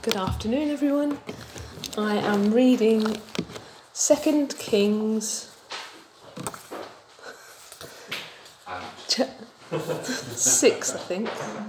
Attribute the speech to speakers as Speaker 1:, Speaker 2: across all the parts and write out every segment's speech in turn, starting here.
Speaker 1: Good afternoon, everyone. I am reading 2 Kings 6, I think.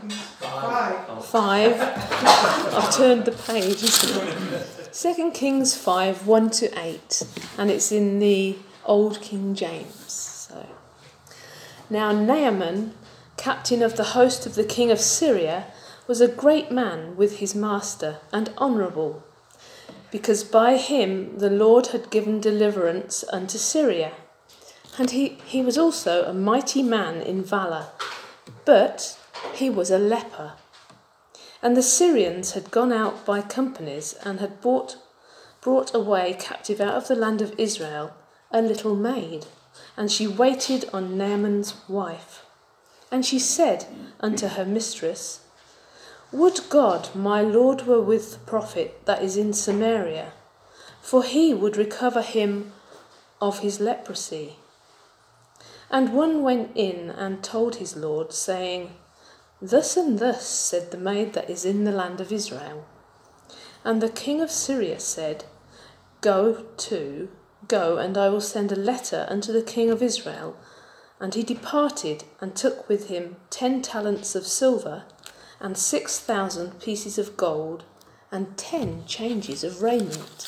Speaker 1: 5. I've turned the page, isn't it? 2 Kings 5, 1 to 8, and it's in the Old King James. So, now Naaman, captain of the host of the king of Syria, was a great man with his master and honourable, because by him the Lord had given deliverance unto Syria. And he was also a mighty man in valour, but he was a leper. And the Syrians had gone out by companies and had brought away captive out of the land of Israel a little maid, and she waited on Naaman's wife. And she said unto her mistress, Would God my Lord were with the prophet that is in Samaria, for he would recover him of his leprosy. And one went in and told his Lord, saying, Thus and thus said the maid that is in the land of Israel. And the king of Syria said, Go, and I will send a letter unto the king of Israel. And he departed and took with him 10 talents of silver, and 6,000 pieces of gold, and 10 changes of raiment.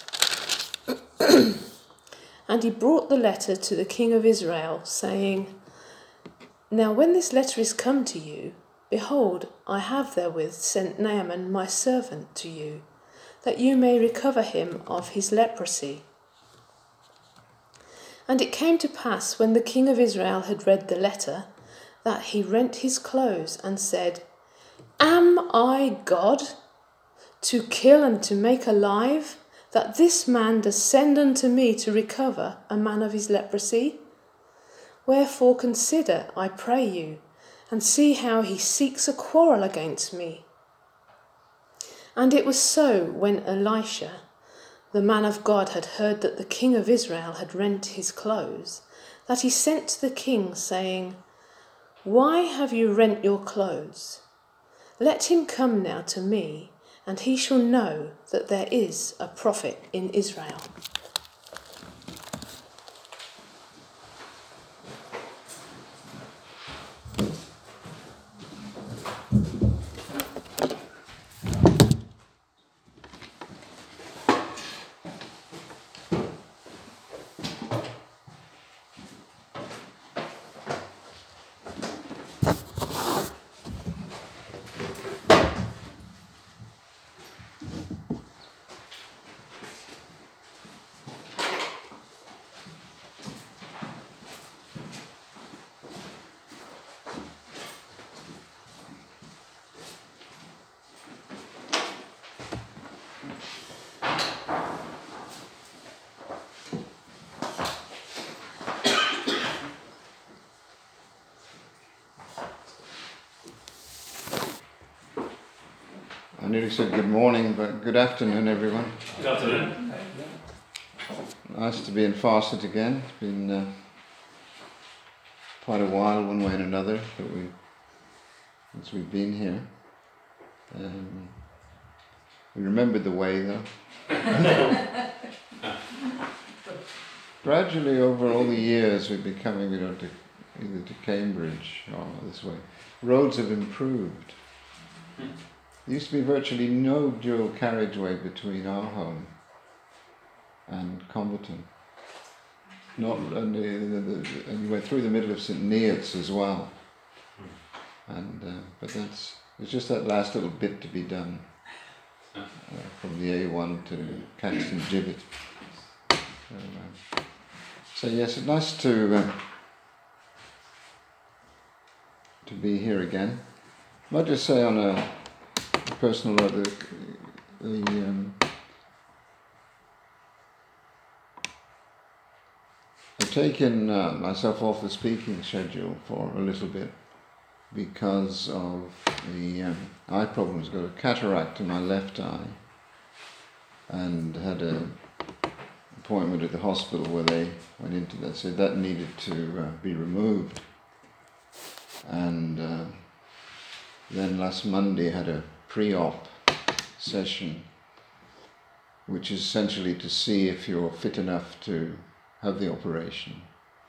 Speaker 1: And he brought the letter to the king of Israel, saying, Now when this letter is come to you, behold, I have therewith sent Naaman my servant to you, that you may recover him of his leprosy. And it came to pass, when the king of Israel had read the letter, that he rent his clothes and said, Am I God, to kill and to make alive, that this man does send unto me to recover a man of his leprosy? Wherefore consider, I pray you, and see how he seeks a quarrel against me. And it was so, when Elisha, the man of God, had heard that the king of Israel had rent his clothes, that he sent to the king, saying, Why have you rent your clothes? Let him come now to me, and he shall know that there is a prophet in Israel.
Speaker 2: I nearly said good morning, but good afternoon, everyone.
Speaker 3: Good afternoon.
Speaker 2: Nice to be in Farset again. It's been quite a while, one way and another, since we've been here. We remembered the way, though. Gradually, over all the years, we've been coming, either to Cambridge or this way. Roads have improved. There used to be virtually no dual carriageway between our home and Comberton. And you went through the middle of St Neots as well. But it's just that last little bit to be done from the A1 to Caxton Gibbet. So yes, it's nice to be here again. I might just say on a personal level, I've taken myself off the speaking schedule for a little bit because of the eye problems. I've got a cataract in my left eye and had an appointment at the hospital where they went into that, said that needed to be removed. And then last Monday I had a pre-op session which is essentially to see if you're fit enough to have the operation.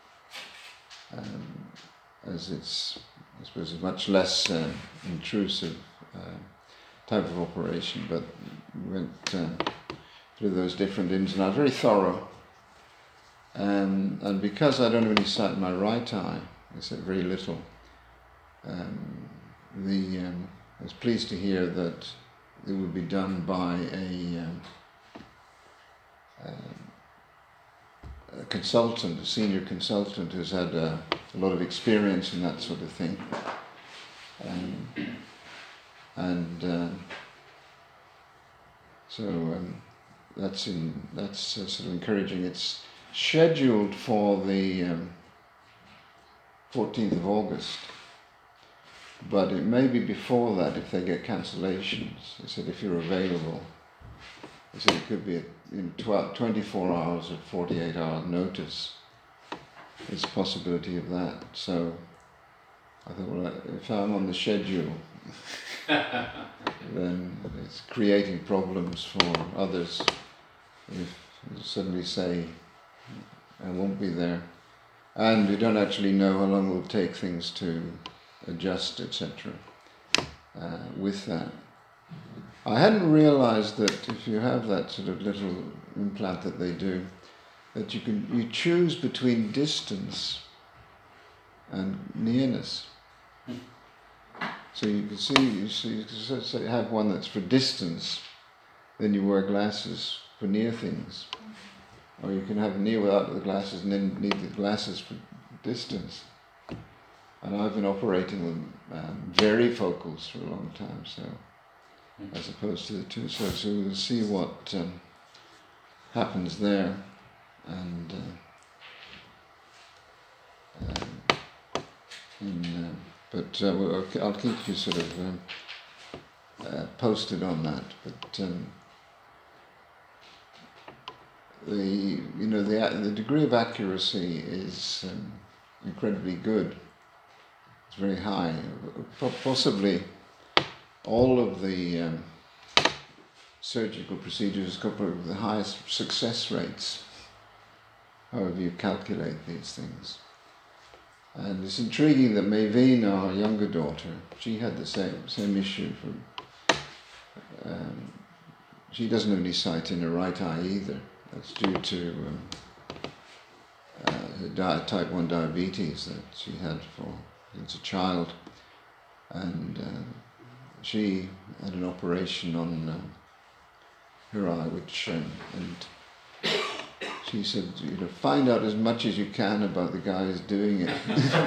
Speaker 2: As it's, I suppose, a much less intrusive type of operation, but we went through those different ins and outs, very thorough. And because I don't have any sight in my right eye, I said very little, I was pleased to hear that it would be done by a consultant, a senior consultant who's had a lot of experience in that sort of thing. So that's sort of encouraging. It's scheduled for the 14th of August, but it may be before that if they get cancellations. They said if you're available, they said it could be in 24 hours or 48 hour notice. There's a possibility of that. So I thought, well, if I'm on the schedule, then it's creating problems for others if you suddenly say I won't be there, and we don't actually know how long it will take things to adjust, etc. With that, I hadn't realized that if you have that sort of little implant that they do, that you choose between distance and nearness. So you can say you have one that's for distance, then you wear glasses for near things. Or you can have near without the glasses and then need the glasses for distance. And I've been operating with varifocals for a long time, so as opposed to the two. So we'll see what happens there. And but I'll keep you sort of posted on that. But the degree of accuracy is incredibly good. It's very high. Possibly all of the surgical procedures got the highest success rates, however you calculate these things. And it's intriguing that Maeveen, our younger daughter, she had the same issue. She doesn't have any sight in her right eye either. That's due to her type 1 diabetes that she had since a child. And she had an operation on her eye, which and she said, find out as much as you can about the guy who's doing it.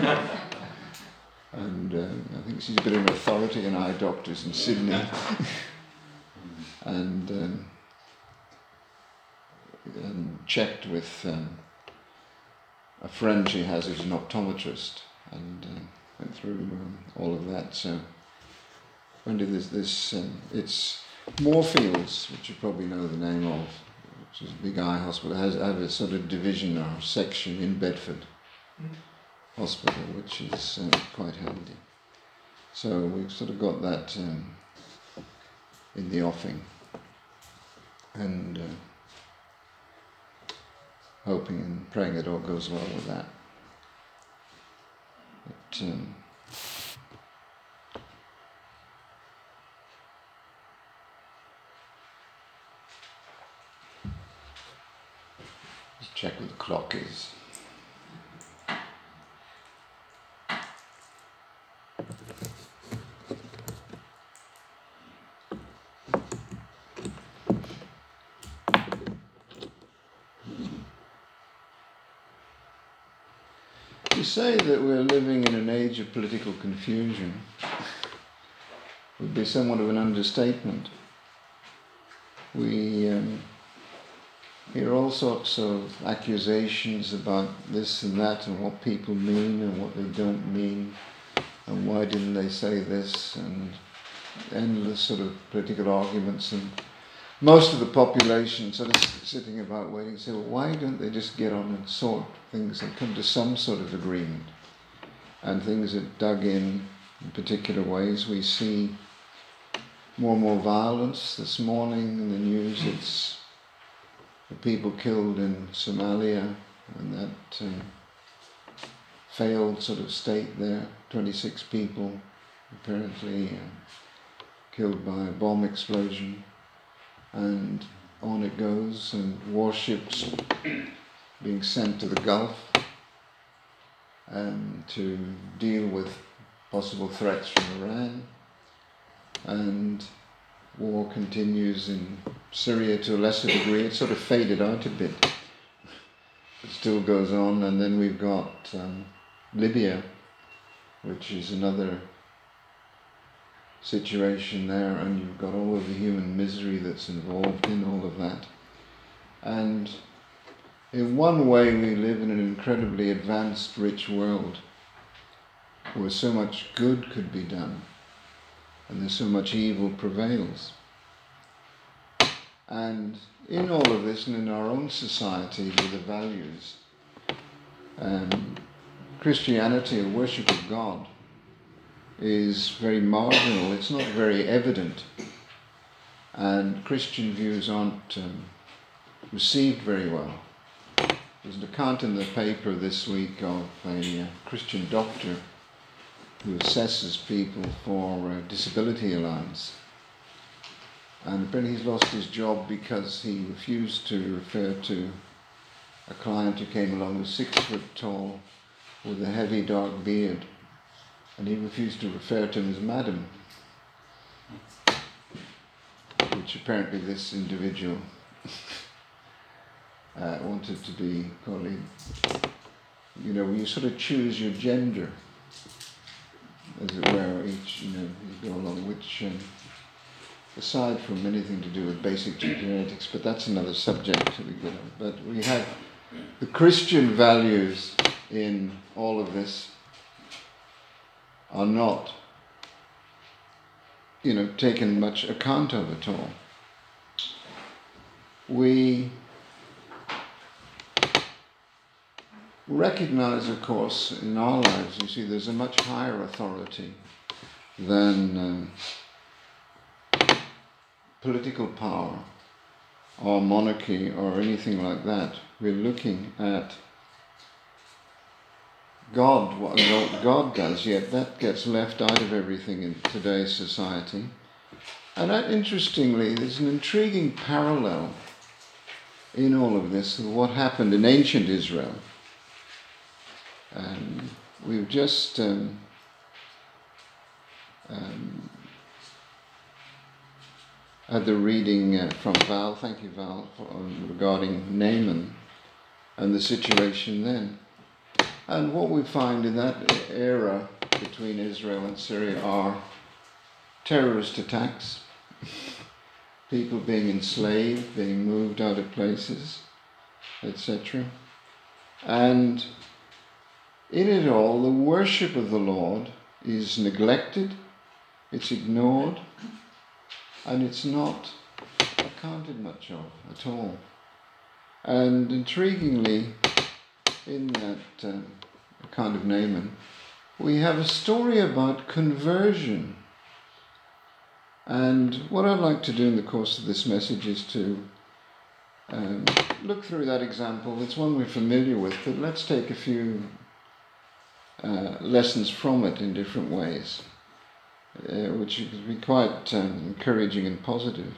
Speaker 2: And I think she's a bit of an authority in eye doctors in Sydney. and checked with a friend she has who's an optometrist, and went through all of that. So when did this it's Moorfields, which you probably know the name of, which is a big eye hospital. It has a sort of division or section in Bedford Hospital, which is quite handy. So we've sort of got that in the offing, and hoping and praying it all goes well with that. But, just check what the clock is. To say that we're living in an age of political confusion would be somewhat of an understatement. We hear all sorts of accusations about this and that and what people mean and what they don't mean and why didn't they say this, and endless sort of political arguments, and most of the population sort of sitting about waiting to say, well, why don't they just get on and sort things and come to some sort of agreement? And things are dug in particular ways. We see more and more violence. This morning in the news, it's the people killed in Somalia and that failed sort of state there, 26 people apparently killed by a bomb explosion, and on it goes, and warships being sent to the Gulf to deal with possible threats from Iran, and war continues in Syria to a lesser degree. It sort of faded out a bit. It still goes on, and then we've got Libya, which is another situation there, and you've got all of the human misery that's involved in all of that. And in one way we live in an incredibly advanced, rich world where so much good could be done and there's so much evil prevails. And in all of this, and in our own society with the values, Christianity, or worship of God, is very marginal. It's not very evident, and Christian views aren't received very well. There's an account in the paper this week of a Christian doctor who assesses people for disability allowance, and apparently he's lost his job because he refused to refer to a client who came along who was 6 foot tall with a heavy dark beard, and he refused to refer to him as madam, which apparently this individual wanted to be called. You sort of choose your gender, as it were, each, you go along, which, aside from anything to do with basic genetics, but that's another subject to be good on. But we have the Christian values in all of this are not, taken much account of at all. We recognize, of course, in our lives, you see, there's a much higher authority than political power or monarchy or anything like that. We're looking at God, what God does, yet that gets left out of everything in today's society. And that, interestingly, there's an intriguing parallel in all of this with what happened in ancient Israel. We've just had the reading from Val, thank you Val, regarding Naaman and the situation then. And what we find in that era between Israel and Syria are terrorist attacks, people being enslaved, being moved out of places, etc. And in it all, the worship of the Lord is neglected, it's ignored, and it's not accounted much of at all. And intriguingly, in that account of Naaman, we have a story about conversion. And what I'd like to do in the course of this message is to look through that example. It's one we're familiar with, but let's take a few lessons from it in different ways, which could be quite encouraging and positive.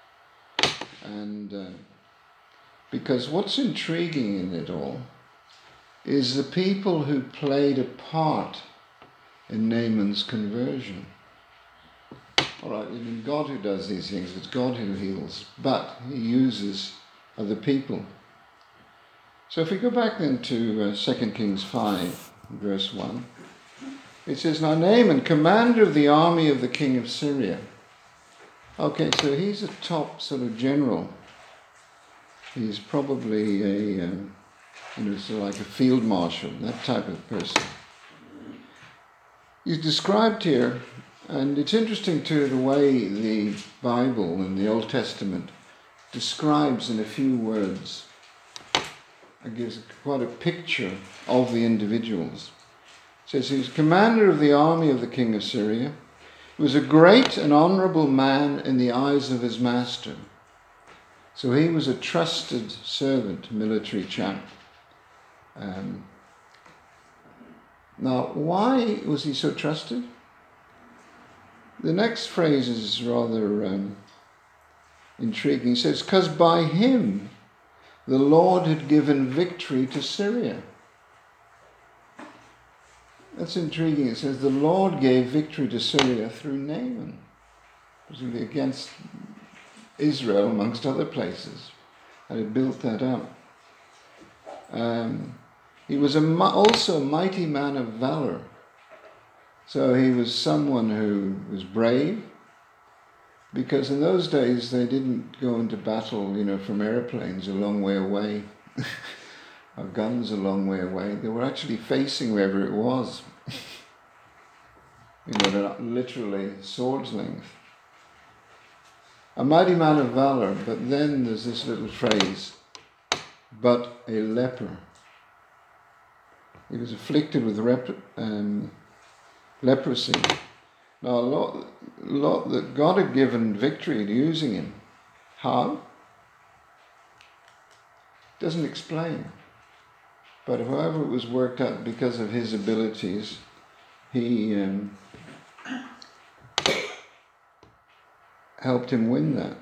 Speaker 2: And because what's intriguing in it all is the people who played a part in Naaman's conversion. All right, I mean, God who does these things, it's God who heals, but he uses other people. So if we go back then to 2 Kings 5, verse 1, it says, "Now Naaman, commander of the army of the king of Syria." Okay, so he's a top sort of general. He's probably a, sort of like a field marshal, that type of person. He's described here, and it's interesting too the way the Bible and the Old Testament describes in a few words. It gives quite a picture of the individuals. It says he was commander of the army of the king of Syria. He was a great and honourable man in the eyes of his master. So he was a trusted servant, military chap. Now, why was he so trusted? The next phrase is rather intriguing. He says, because by him the Lord had given victory to Syria. That's intriguing. It says the Lord gave victory to Syria through Naaman, presumably against Israel amongst other places, and he built that up. He was also a mighty man of valor. So he was someone who was brave, because in those days they didn't go into battle, from airplanes a long way away, or guns a long way away. They were actually facing wherever it was. They're not literally sword's length. A mighty man of valor, but then there's this little phrase, but a leper. He was afflicted with leprosy. Now, that God had given victory in using him. How? Doesn't explain. But however it was worked out because of his abilities, he helped him win that.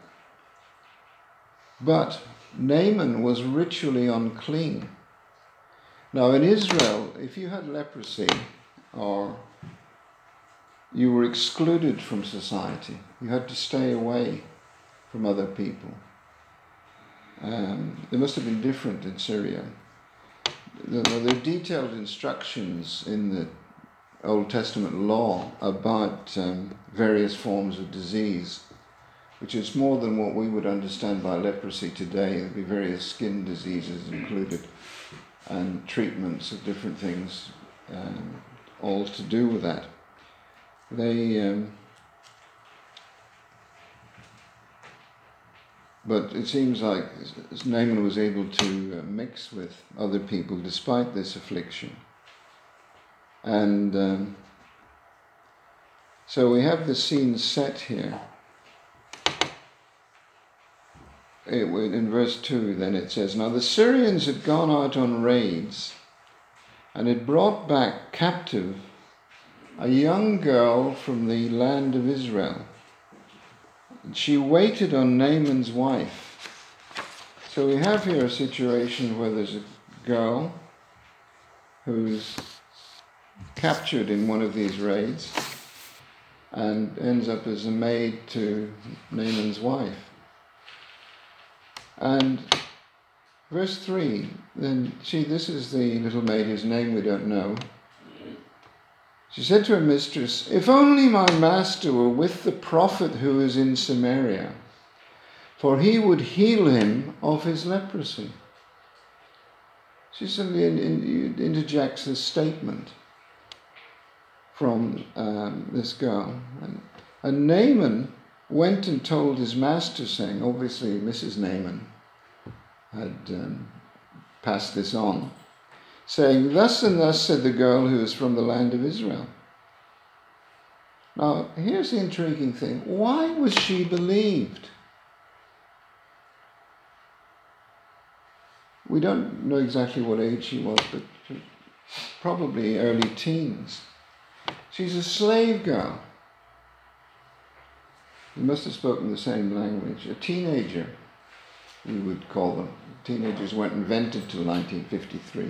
Speaker 2: But Naaman was ritually unclean. Now in Israel, if you had leprosy, or you were excluded from society, you had to stay away from other people. They must have been different in Syria. There are detailed instructions in the Old Testament law about various forms of disease, which is more than what we would understand by leprosy today. There'd be various skin diseases included, and treatments of different things, all to do with that. But it seems like Naaman was able to mix with other people despite this affliction. And so we have the scene set here. In verse 2 then it says, now the Syrians had gone out on raids and had brought back captive a young girl from the land of Israel. And she waited on Naaman's wife. So we have here a situation where there's a girl who's captured in one of these raids and ends up as a maid to Naaman's wife. And verse 3, then, this is the little maid whose name we don't know. She said to her mistress, if only my master were with the prophet who is in Samaria, for he would heal him of his leprosy. She suddenly interjects this statement from this girl. And Naaman went and told his master, saying, obviously Mrs. Naaman had passed this on, saying, thus and thus said the girl who is from the land of Israel. Now, here's the intriguing thing. Why was she believed? We don't know exactly what age she was, but probably early teens. She's a slave girl. They must have spoken the same language. A teenager, we would call them. Teenagers weren't invented till 1953,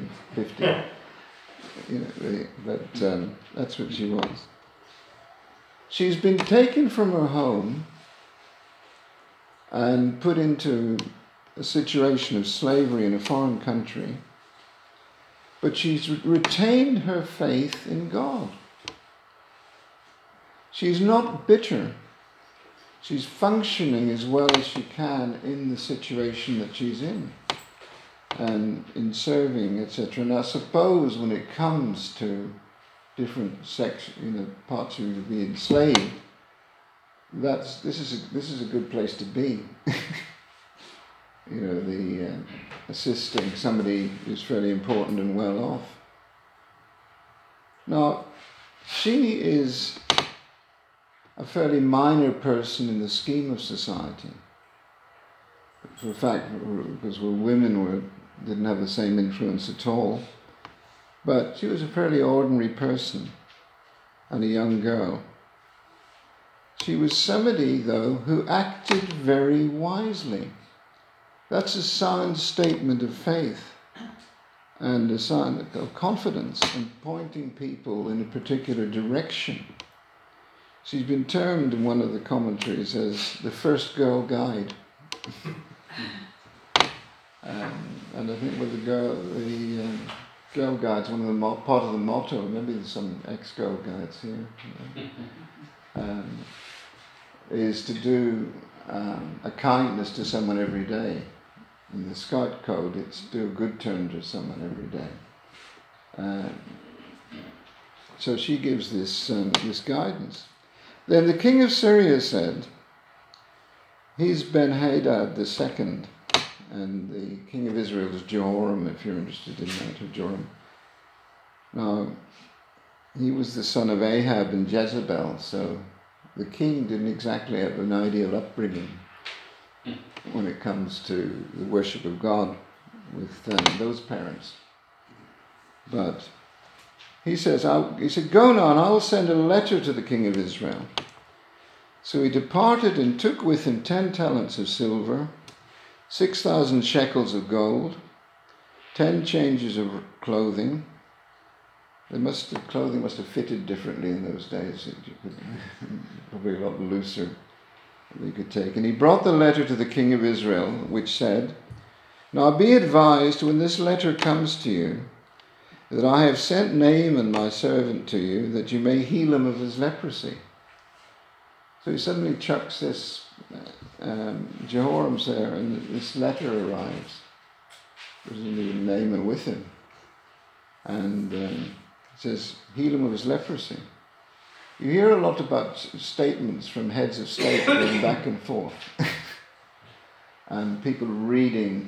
Speaker 2: 50. But that's what she was. She's been taken from her home and put into a situation of slavery in a foreign country, but she's retained her faith in God. She's not bitter. She's functioning as well as she can in the situation that she's in, and in serving, etc. Now, suppose when it comes to different parts of you being enslaved, this is a good place to be. Assisting somebody who's fairly important and well off. Now, she is a fairly minor person in the scheme of society. for a fact, because women didn't have the same influence at all. But she was a fairly ordinary person and a young girl. She was somebody, though, who acted very wisely. That's a sound statement of faith and a sign of confidence and pointing people in a particular direction. She's been termed in one of the commentaries as the first girl guide. And I think with the Girl Guide's one of the part of the motto. Maybe there's some ex-Girl Guides here. Is to do a kindness to someone every day. In the Scout Code, it's do a good turn to someone every day. So she gives this guidance. Then the king of Syria said, he's Ben-Hadad II, and the king of Israel is Jehoram, if you're interested in that, or Joram. Now, he was the son of Ahab and Jezebel, so the king didn't exactly have an ideal upbringing when it comes to the worship of God with those parents. But he said, go now, and I'll send a letter to the king of Israel. So he departed and took with him 10 talents of silver, 6,000 shekels of gold, 10 changes of clothing. Clothing must have fitted differently in those days. Probably a lot looser than you could take. And he brought the letter to the king of Israel, which said, now be advised when this letter comes to you, that I have sent Naaman my servant to you, that you may heal him of his leprosy. So he suddenly chucks this, Jehoram's there, and this letter arrives. There's even Naaman with him. And it says, heal him of his leprosy. You hear a lot about statements from heads of state going back and forth. And people reading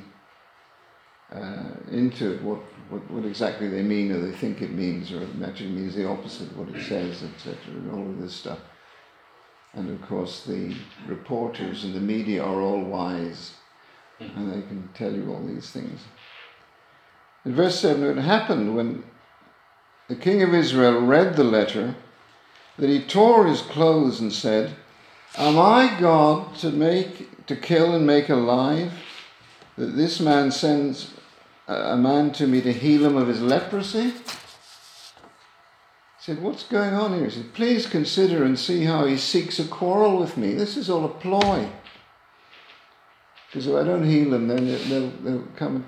Speaker 2: into it what exactly they mean, or they think it means, or it actually means the opposite of what it says, etc., and all of this stuff. And of course the reporters and the media are all wise, and they can tell you all these things. In verse 7, it happened when the king of Israel read the letter that he tore his clothes and said, am I God to kill and make alive, that this man sends a man to me to heal him of his leprosy? He said, what's going on here? He said, please consider and see how he seeks a quarrel with me. This is all a ploy. Because if I don't heal them, then they'll come,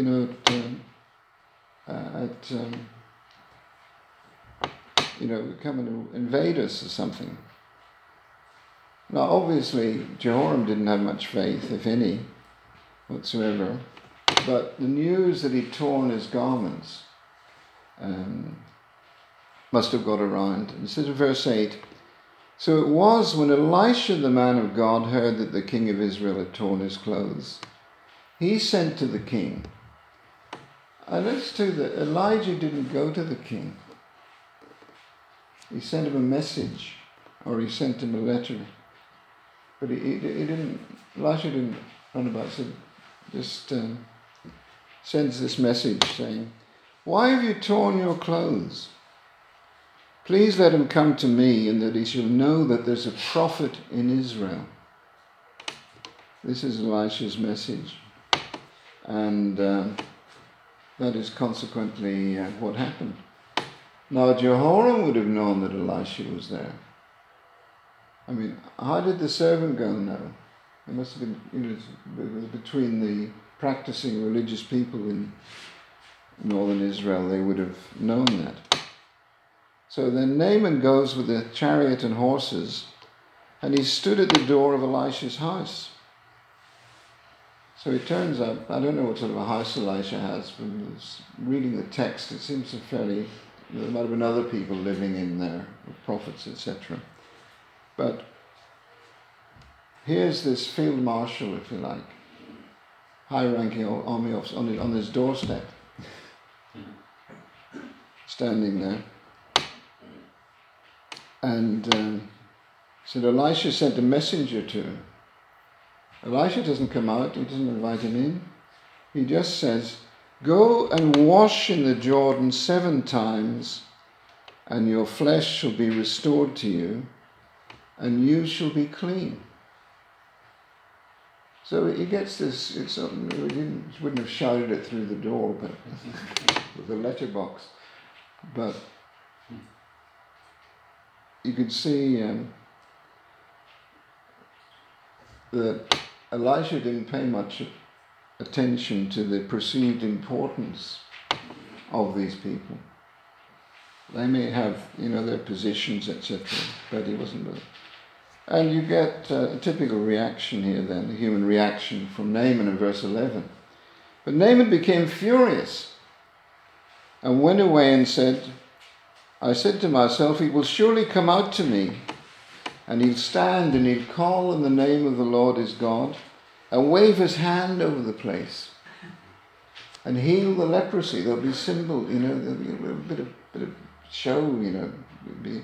Speaker 2: come and invade us or something. Now, obviously, Jehoram didn't have much faith, if any, whatsoever. But the news that he'd torn his garments must have got around. It says in verse 8, so it was when Elisha the man of God heard that the king of Israel had torn his clothes, he sent to the king. And notice too that Elijah didn't go to the king. He sent him a message, or he sent him a letter. But Elisha didn't run about, so just sends this message saying, why have you torn your clothes? Please let him come to me, and that he shall know that there's a prophet in Israel. This is Elisha's message. And that is consequently what happened. Now Jehoram would have known that Elisha was there. I mean, how did the servant girl know? It must have been, it was between the practicing religious people in northern Israel, they would have known that. So then Naaman goes with a chariot and horses, and he stood at the door of Elisha's house. So it turns out, I don't know what sort of a house Elisha has, but reading the text, it seems there might have been other people living in there, prophets, etc. But here's this field marshal, if you like, high-ranking army officer on his doorstep, standing there. And said Elisha sent a messenger to him. Elisha doesn't come out, he doesn't invite him in. He just says, "Go and wash in the Jordan 7 times, and your flesh shall be restored to you, and you shall be clean." So he gets this, he wouldn't have shouted it through the door, but with a letterbox. But you could see that Elisha didn't pay much attention to the perceived importance of these people. They may have, their positions, etc., but he wasn't with it. And you get a typical reaction here then, the human reaction from Naaman in verse 11. But Naaman became furious and went away and said, "I said to myself, he will surely come out to me, and he'll stand and he'll call on the name of the Lord his God, and wave his hand over the place, and heal the leprosy." There'll be symbol, there'll be a bit of show, there'll be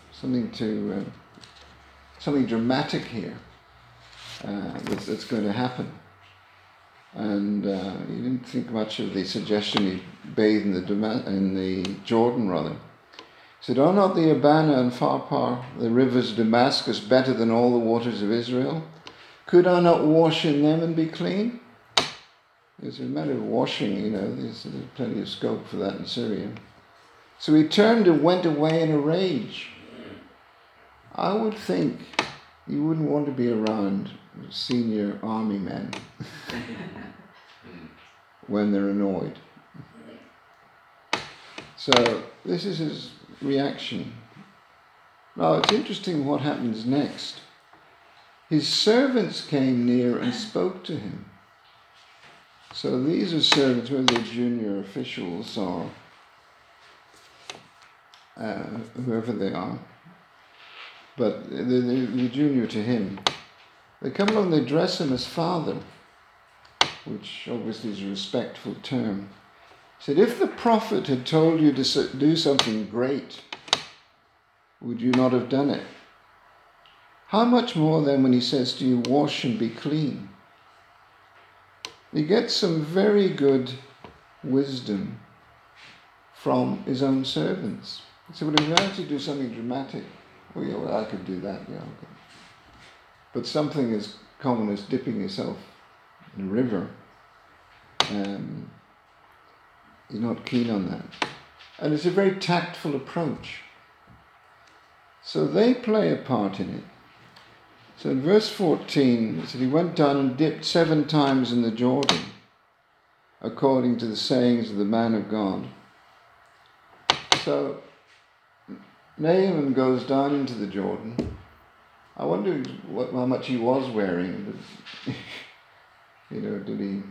Speaker 2: something dramatic here that's going to happen. And he didn't think much of the suggestion he bathe in the Jordan, rather. He said, "Are not the Abana and Pharpar, the rivers of Damascus, better than all the waters of Israel? Could I not wash in them and be clean?" It's a matter of washing, there's plenty of scope for that in Syria. So he turned and went away in a rage. I would think you wouldn't want to be around senior army men when they're annoyed. So this is his reaction. Now it's interesting what happens next. His servants came near and spoke to him. So these are servants, whether they're junior officials or whoever they are, but they're junior to him. They come along, they dress him as father, which obviously is a respectful term. He said, "If the prophet had told you to do something great, would you not have done it? How much more then when he says to you, wash and be clean?" He gets some very good wisdom from his own servants. He said, "Well, if you had to do something dramatic, I could do that, okay. But something as common as dipping yourself in a river, you're not keen on that." And it's a very tactful approach. So they play a part in it. So in verse 14, it said, "He went down and dipped 7 times in the Jordan, according to the sayings of the man of God." So Naaman goes down into the Jordan. I wonder how much he was wearing. Did he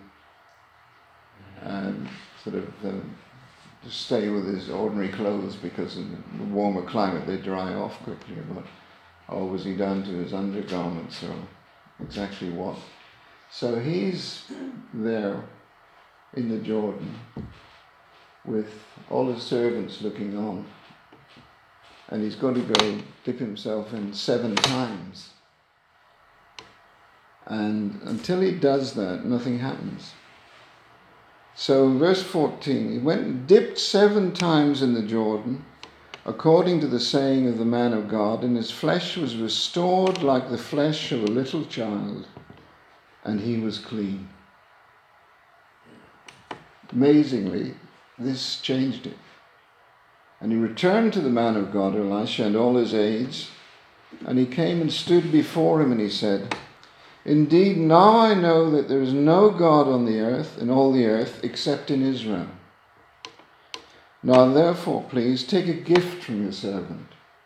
Speaker 2: just stay with his ordinary clothes because in the warmer climate they dry off quickly? Or was he down to his undergarments, or exactly what? So he's there in the Jordan with all his servants looking on. And he's got to go dip himself in 7 times. And until he does that, nothing happens. So verse 14, he went and dipped 7 times in the Jordan, according to the saying of the man of God, and his flesh was restored like the flesh of a little child, and he was clean. Amazingly, this changed it. And he returned to the man of God, Elisha, and all his aides, and he came and stood before him, and he said, "Indeed, now I know that there is no God on the earth, in all the earth, except in Israel. Now therefore, please, take a gift from your servant."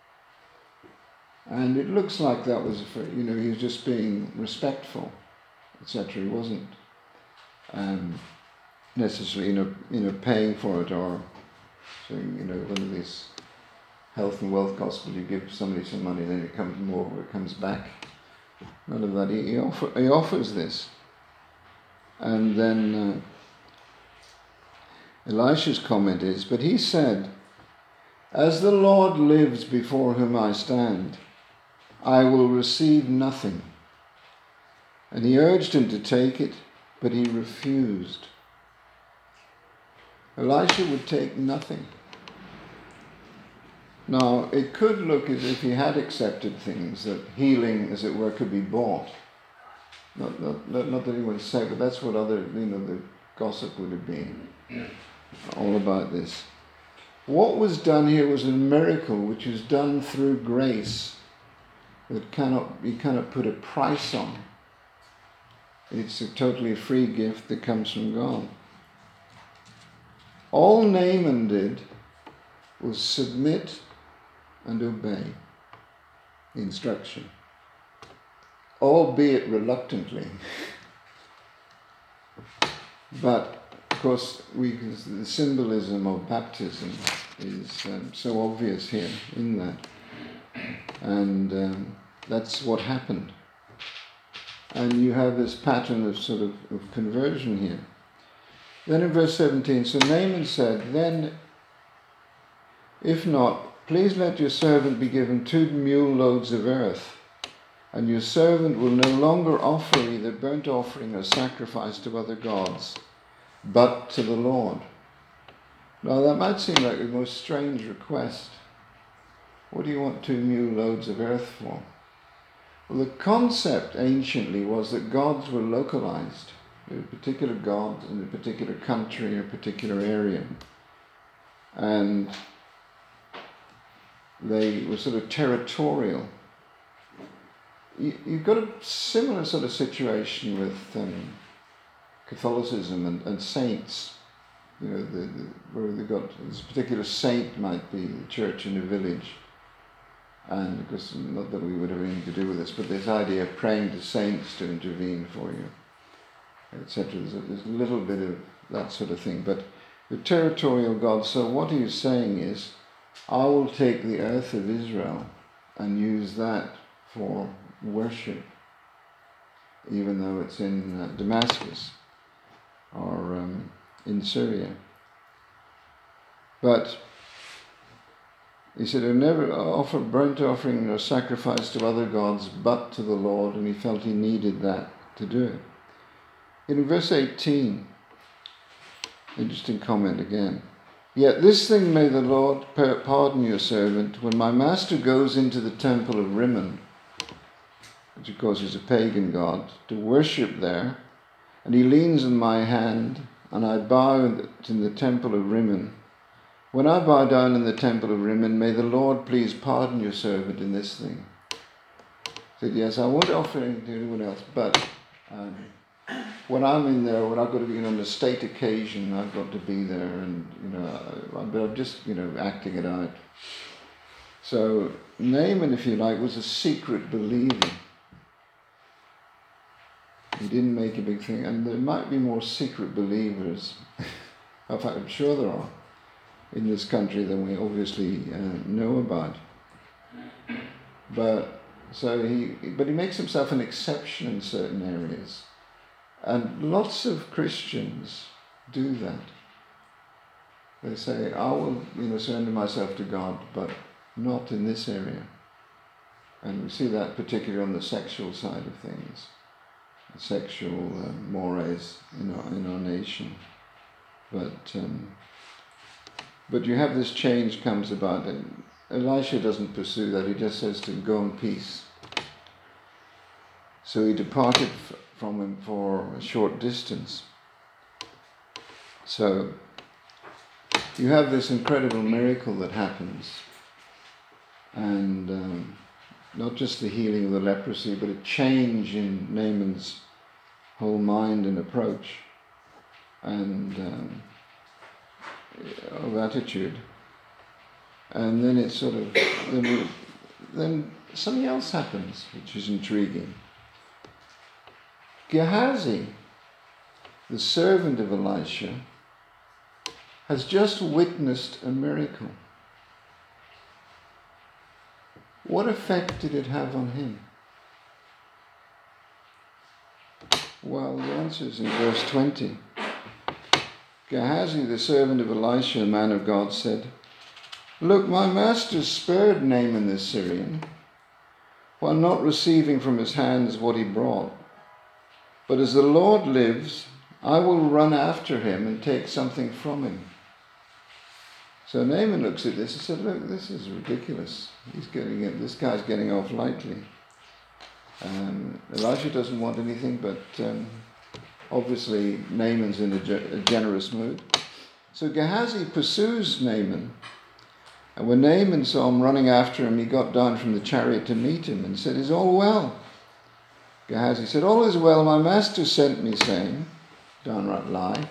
Speaker 2: And it looks like that was, he was just being respectful, etc. He wasn't necessarily, paying for it or saying, one of these health and wealth gospels, you give somebody some money, then it comes more, it comes back. None of that. He offers this. And then Elisha's comment is, "But he said, as the Lord lives before whom I stand, I will receive nothing. And he urged him to take it, but he refused. Elisha would take nothing. Now, it could look as if he had accepted things, that healing, as it were, could be bought. Not that he would say, but that's what the gossip would have been all about this. What was done here was a miracle which is done through grace that you cannot put a price on. It's a totally free gift that comes from God. All Naaman did was submit and obey the instruction, albeit reluctantly. But of course, the symbolism of baptism is so obvious here in that, and that's what happened. And you have this pattern of sort of conversion here. Then in verse 17, so Naaman said, then, if not, please let your servant be given 2 mule loads of earth, and your servant will no longer offer either burnt offering or sacrifice to other gods, but to the Lord. Now that might seem like a most strange request. What do you want 2 mule loads of earth for? Well, the concept anciently was that gods were localized. There were particular gods in a particular country or a particular area. And they were sort of territorial. You've got a similar sort of situation with Catholicism and saints. Where they've got this particular saint might be the church in a village. And because not that we would have anything to do with this, but this idea of praying to saints to intervene for you, etc. There's a little bit of that sort of thing. But the territorial God, so what he's saying is, I will take the earth of Israel and use that for worship, even though it's in Damascus or in Syria. But he said, I'll never offer burnt offering or sacrifice to other gods but to the Lord, and he felt he needed that to do it. In verse 18, interesting comment again. Yet this thing may the Lord pardon your servant, when my master goes into the temple of Rimmon, which of course is a pagan god, to worship there, and he leans on my hand, and I bow in the temple of Rimmon. When I bow down in the temple of Rimmon, may the Lord please pardon your servant in this thing. He said, yes, I won't offer anything to anyone else, but when I'm in there, when I've got to be on a state occasion, I've got to be there, and but I'm just acting it out. So Naaman, if you like, was a secret believer. He didn't make a big thing, and there might be more secret believers. In fact, I'm sure there are in this country than we obviously know about. But he makes himself an exception in certain areas. And lots of Christians do that. They say, I will surrender myself to God, but not in this area. And we see that particularly on the sexual side of things, the sexual mores in our nation. But you have this change comes about, and Elisha doesn't pursue that. He just says to him, go in peace. So he departed from him for a short distance. So you have this incredible miracle that happens, and not just the healing of the leprosy, but a change in Naaman's whole mind and approach and of attitude. And then it's sort of then something else happens which is intriguing. Gehazi, the servant of Elisha, has just witnessed a miracle. What effect did it have on him? Well, the answer is in verse 20. Gehazi, the servant of Elisha, a man of God, said, look, my master spared Naaman the Syrian, while not receiving from his hands what he brought. But as the Lord lives, I will run after him and take something from him. So Naaman looks at this and said, look, this is ridiculous. This guy's getting off lightly. Elisha doesn't want anything, but obviously Naaman's in a generous mood. So Gehazi pursues Naaman. And when Naaman saw him running after him, he got down from the chariot to meet him and said, is all well? Gehazi said, all is well. My master sent me saying, downright lie,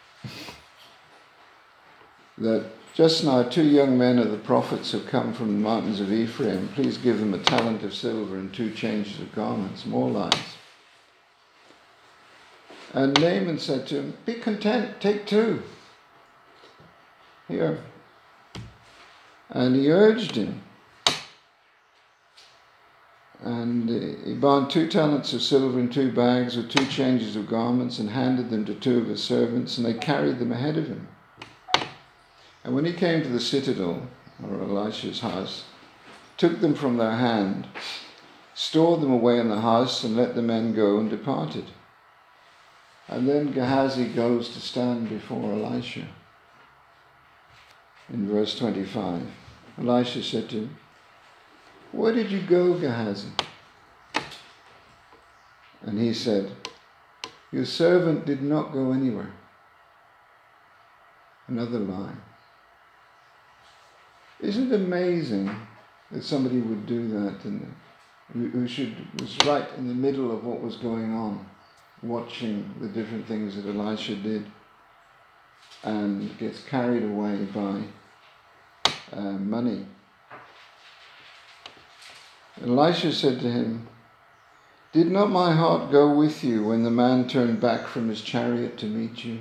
Speaker 2: that just now 2 young men of the prophets have come from the mountains of Ephraim. Please give them a talent of silver and 2 changes of garments. More lies. And Naaman said to him, be content, take 2. Here. And he urged him. And he bound 2 talents of silver in 2 bags with 2 changes of garments and handed them to 2 of his servants, and they carried them ahead of him. And when he came to the citadel, or Elisha's house, took them from their hand, stored them away in the house, and let the men go, and departed. And then Gehazi goes to stand before Elisha. In verse 25, Elisha said to him, where did you go, Gehazi? And he said, your servant did not go anywhere. Another lie. Isn't it amazing that somebody would do that, and was right in the middle of what was going on, watching the different things that Elisha did, and gets carried away by money. Elisha said to him, did not my heart go with you when the man turned back from his chariot to meet you?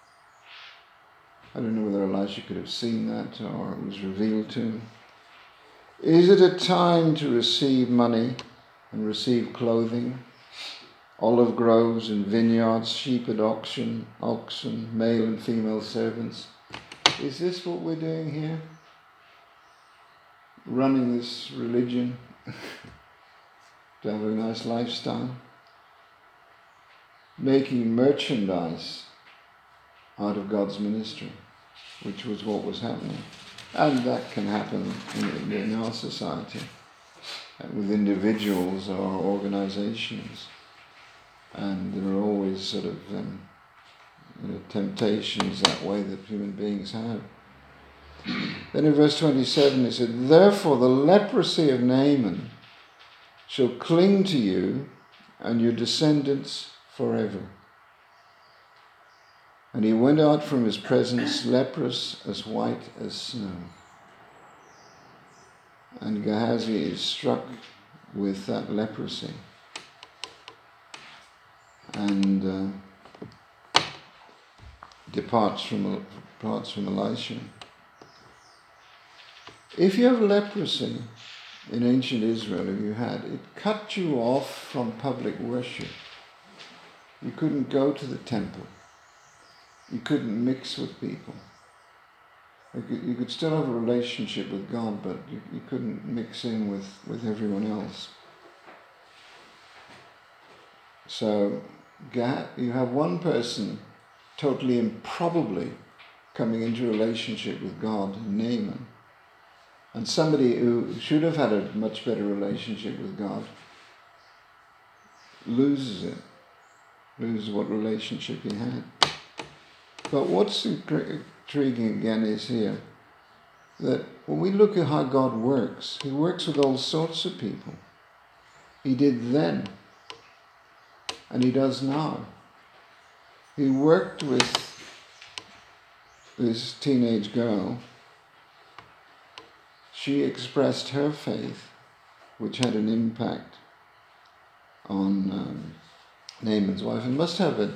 Speaker 2: I don't know whether Elisha could have seen that or it was revealed to him. Is it a time to receive money and receive clothing, olive groves and vineyards, sheep and oxen, male and female servants? Is this what we're doing here? Running this religion to have a nice lifestyle? Making merchandise out of God's ministry, which was what was happening. And that can happen in our society, with individuals or organizations. And there are always sort of temptations that way that human beings have. Then in verse 27 it said, therefore the leprosy of Naaman shall cling to you and your descendants forever. And he went out from his presence leprous, as white as snow. And Gehazi is struck with that leprosy. And departs from Elisha. If you have leprosy in ancient Israel, if you had, it cut you off from public worship. You couldn't go to the temple. You couldn't mix with people. You could still have a relationship with God, but you couldn't mix in with everyone else. So you have one person totally improbably coming into a relationship with God, Naaman, and somebody who should have had a much better relationship with God loses what relationship he had. But what's intriguing again is here that when we look at how God works, he works with all sorts of people. He did then, and he does now. He worked with this teenage girl. She expressed her faith, which had an impact on Naaman's wife, and must have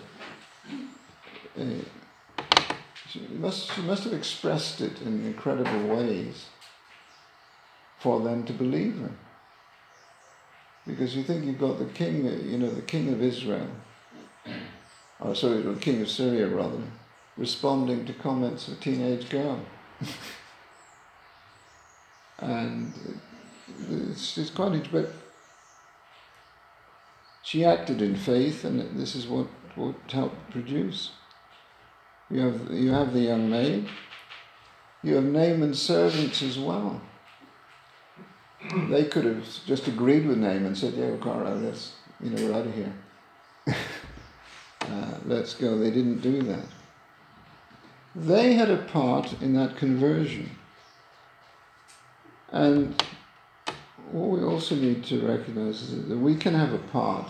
Speaker 2: she must have expressed it in incredible ways for them to believe her. Because you think you've got the king, the king of Israel, or sorry, the king of Syria rather, responding to comments of a teenage girl. And it's quite interesting. But She acted in faith, and this is what helped produce. You have the young maid. You have Naaman's servants as well. They could have just agreed with Naaman and said, "Yeah, Cara, we're out of here. Let's go." They didn't do that. They had a part in that conversion. And what we also need to recognize is that we can have a part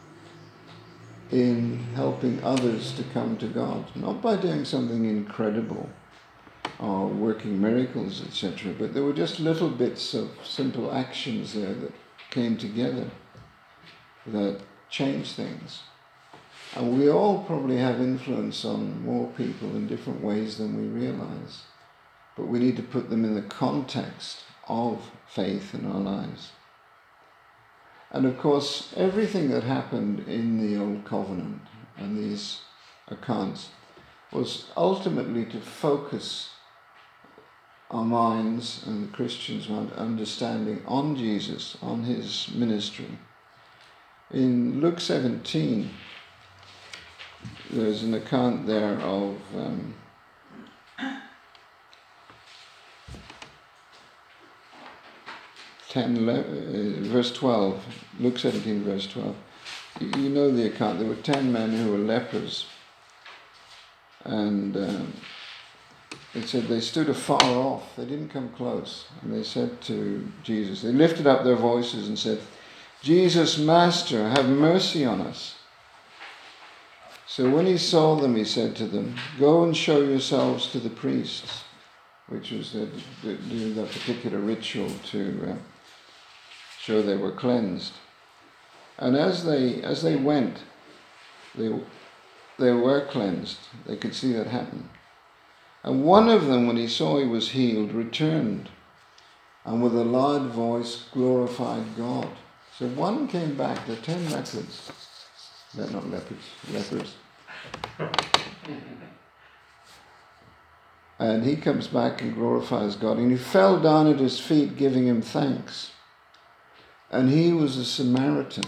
Speaker 2: in helping others to come to God, not by doing something incredible or working miracles, etc., but there were just little bits of simple actions there that came together that changed things. And we all probably have influence on more people in different ways than we realize, but we need to put them in the context of faith in our lives. And of course, everything that happened in the Old Covenant and these accounts was ultimately to focus our minds and the Christians' understanding on Jesus, on his ministry. In Luke 17, there's an account there of verse 12, Luke 17, verse 12. You know the account. There were 10 men who were lepers, and it said they stood afar off. They didn't come close. And they said to Jesus, they lifted up their voices and said, "Jesus, Master, have mercy on us." So when he saw them, he said to them, "Go and show yourselves to the priests," which was doing that particular ritual to show they were cleansed. And as they went, they were cleansed. They could see that happen. And one of them, when he saw he was healed, returned, and with a loud voice glorified God. So one came back. There are 10 lepers. They're not leopards, lepers. And he comes back and glorifies God. And he fell down at his feet, giving him thanks. And he was a Samaritan.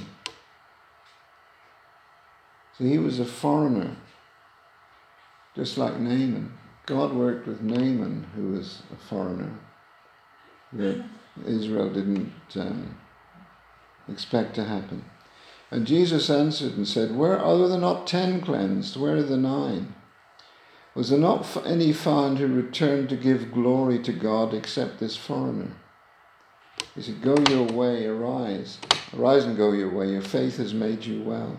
Speaker 2: So he was a foreigner, just like Naaman. God worked with Naaman, who was a foreigner, that Israel didn't expect to happen. And Jesus answered and said, "Are there not 10 cleansed? Where are the 9? Was there not any found who returned to give glory to God except this foreigner?" He said, "Go your way, arise. Arise and go your way. Your faith has made you well."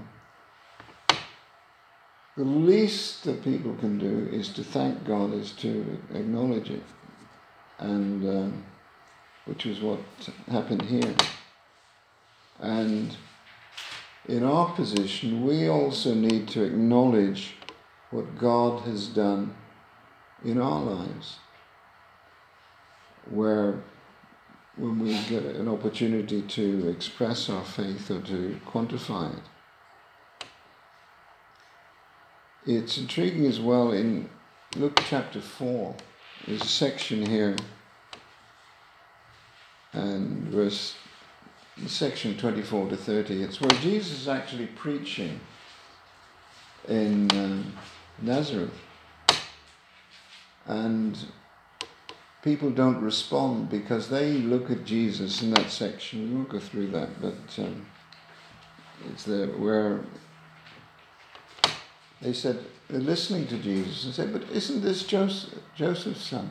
Speaker 2: The least that people can do is to thank God, is to acknowledge it. And which is what happened here. And in our position, we also need to acknowledge what God has done in our lives, where when we get an opportunity to express our faith or to quantify it. It's intriguing as well in Luke chapter 4. There's a section here, and section 24 to 30. It's where Jesus is actually preaching in Nazareth. And people don't respond because they look at Jesus in that section. We won't go through that, but it's there where they said, they're listening to Jesus and said, "But isn't this Joseph's son?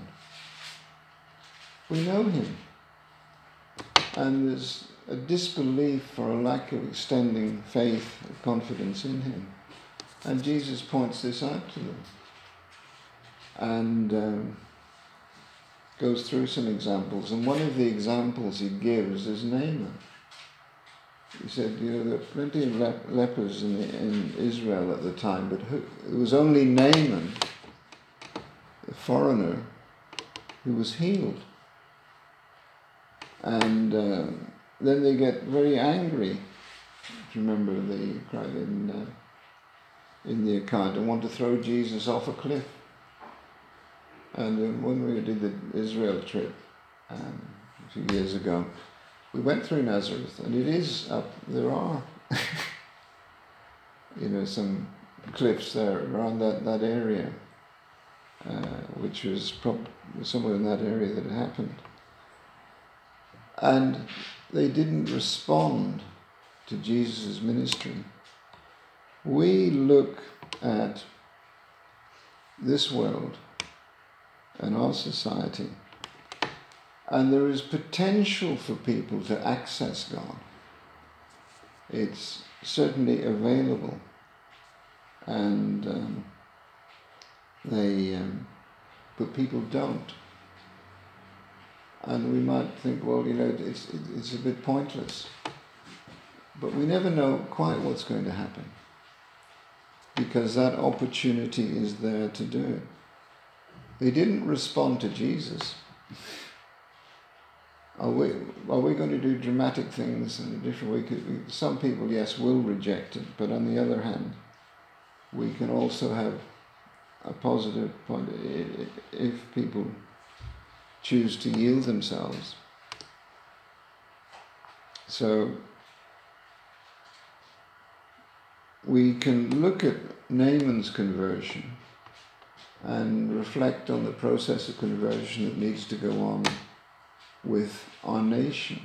Speaker 2: We know him." And there's a disbelief or a lack of extending faith or confidence in him. And Jesus points this out to them. And goes through some examples, and one of the examples he gives is Naaman. He said, there are plenty of lepers in Israel at the time, but it was only Naaman, the foreigner, who was healed. And then they get very angry. If you remember, they cried in the account and want to throw Jesus off a cliff. And when we did the Israel trip a few years ago, we went through Nazareth, and it is up. There are some cliffs there around that area, which was somewhere in that area that it happened. And they didn't respond to Jesus' ministry. We look at this world and our society, and there is potential for people to access God. It's certainly available, and but people don't. And we might think, well, it's a bit pointless. But we never know quite what's going to happen, because that opportunity is there to do it. They didn't respond to Jesus. Are we going to do dramatic things in a different way? Some people, yes, will reject it, but on the other hand, we can also have a positive point if people choose to yield themselves. So we can look at Naaman's conversion and reflect on the process of conversion that needs to go on with our nation,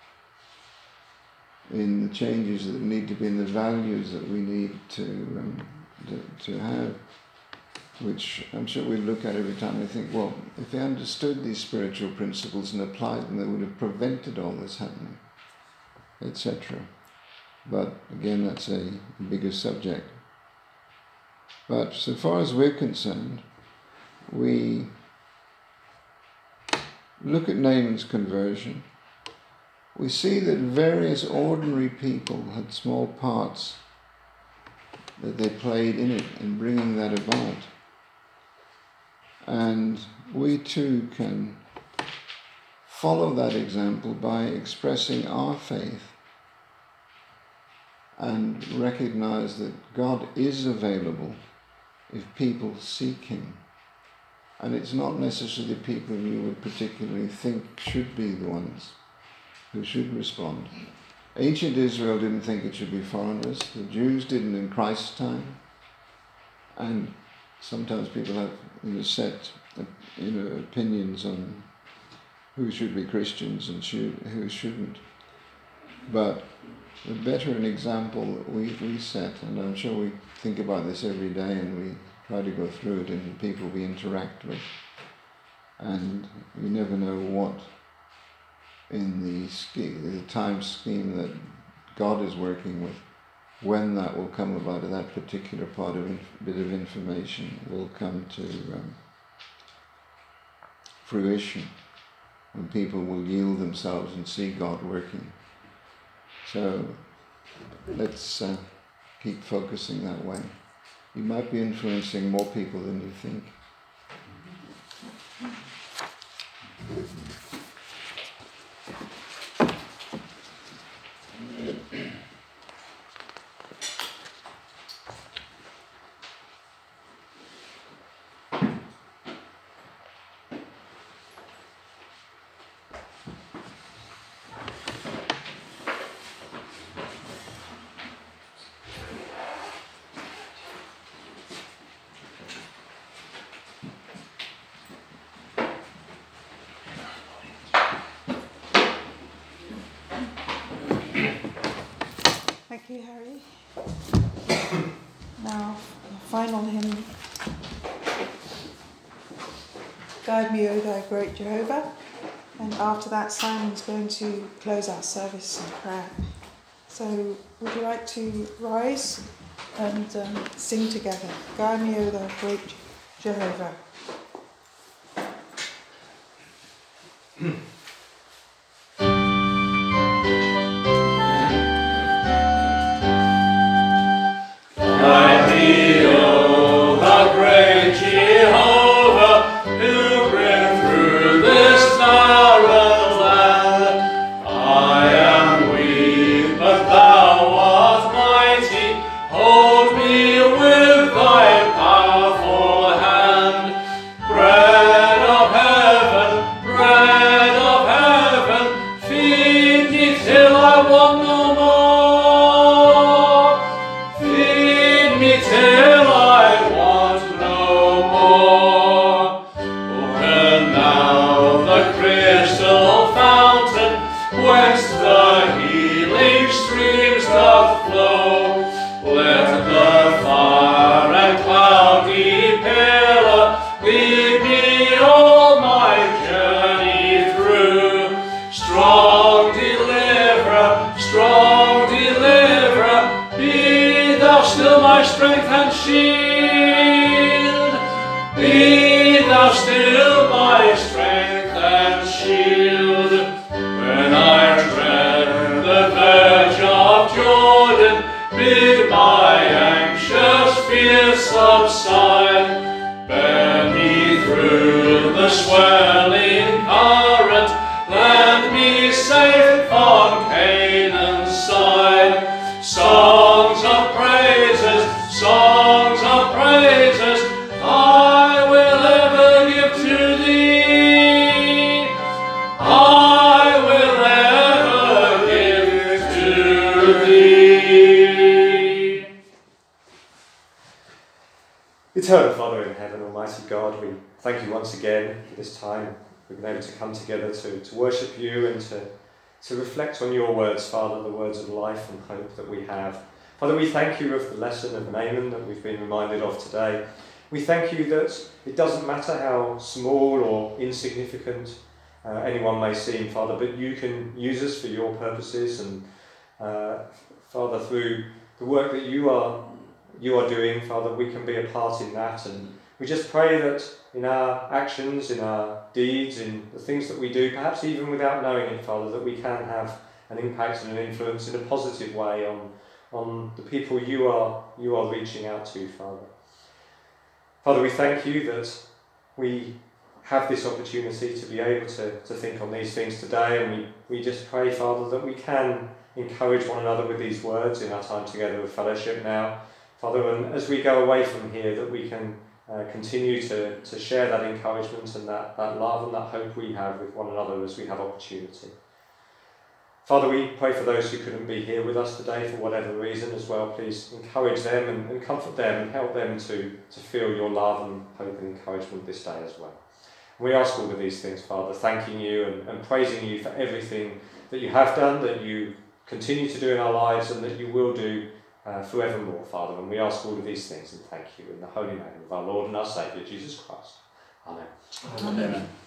Speaker 2: in the changes that need to be in the values that we need to have, which I'm sure we look at every time and think, well, if they understood these spiritual principles and applied them, they would have prevented all this happening, etc. But again, that's a bigger subject. But so far as we're concerned, we look at Naaman's conversion. We see that various ordinary people had small parts that they played in it, in bringing that about. And we too can follow that example by expressing our faith and recognize that God is available if people seek Him. And it's not necessarily people you would particularly think should be the ones who should respond. Ancient Israel didn't think it should be foreigners. The Jews didn't in Christ's time. And sometimes people have set opinions on who should be Christians and who shouldn't. But the better an example that we set, and I'm sure we think about this every day and we try to go through it in the people we interact with. And you never know what in the time scheme that God is working with, when that will come about, that particular part of bit of information will come to fruition, when people will yield themselves and see God working. So let's keep focusing that way. You might be influencing more people than you think.
Speaker 3: Thank you, Harry. Now, the final hymn. Guide me, O Thou Great Jehovah. And after that, Simon's going to close our service in prayer. So, would you like to rise and sing together? Guide me, O Thou Great Jehovah.
Speaker 4: are still my strength and shield. When I tread the verge of Jordan, bid my anxious fears subside. Bear me through the swelling current, land me safe on Canaan's side. Songs of praises, I will ever give to thee. I will ever give to thee.
Speaker 5: Eternal Father in heaven, Almighty God, we thank you once again for this time we've been able to come together to worship you and to reflect on your words, Father, the words of life and hope that we have. Father, we thank you of the lesson of Naaman that we've been reminded of today. We thank you that it doesn't matter how small or insignificant anyone may seem, Father, but you can use us for your purposes, and Father, through the work that you are doing, Father, we can be a part in that. And we just pray that in our actions, in our deeds, in the things that we do, perhaps even without knowing it, Father, that we can have an impact and an influence in a positive way on the people you are reaching out to, Father. Father, we thank you that we have this opportunity to be able to think on these things today, and we just pray, Father, that we can encourage one another with these words in our time together of fellowship now, Father, and as we go away from here, that we can continue to share that encouragement and that love and that hope we have with one another as we have opportunity. Father, we pray for those who couldn't be here with us today for whatever reason as well. Please encourage them and comfort them and help them to feel your love and hope and encouragement this day as well. And we ask all of these things, Father, thanking you and praising you for everything that you have done, that you continue to do in our lives, and that you will do forevermore, Father. And we ask all of these things and thank you in the holy name of our Lord and our Saviour, Jesus Christ. Amen.
Speaker 3: Amen.